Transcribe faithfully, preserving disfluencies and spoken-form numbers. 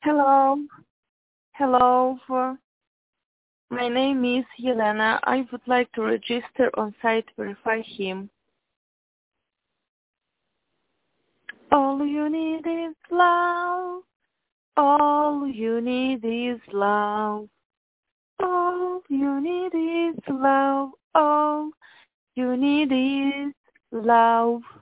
Hello, hello. For my name is Yelena. I would like to register on site Verify Him. All you need is love. All you need is love. All you need is love. All you need is love.